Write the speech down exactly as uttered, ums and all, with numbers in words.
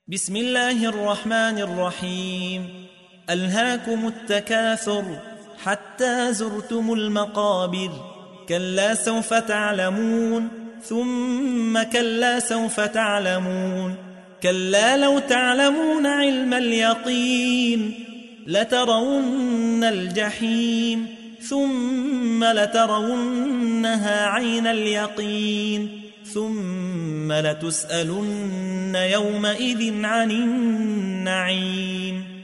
بسم الله الرحمن الرحيم. ألهاكم التكاثر حتى زرتم المقابر، كلا سوف تعلمون ثم كلا سوف تعلمون، كلا لو تعلمون علم اليقين لترون الجحيم ثم لترونها عين اليقين ثم لتسألن يومئذ عن النعيم.